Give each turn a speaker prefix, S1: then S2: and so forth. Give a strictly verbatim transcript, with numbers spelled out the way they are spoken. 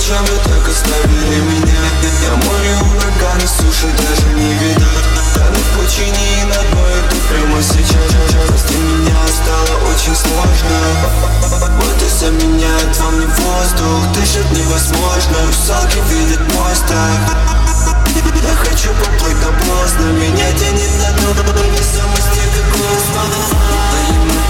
S1: Зачем вы так оставили меня? На море ураганы, суши даже не видать. Тону в пучине и на дно иду прямо сейчас. Прости меня, стало очень сложно. Вот и заменяет во мне воздух. Дышать невозможно, русалки видят мой страх. Я хочу поплыть, но поздно. Меня тянет на дно невесомости, как космос. Но ему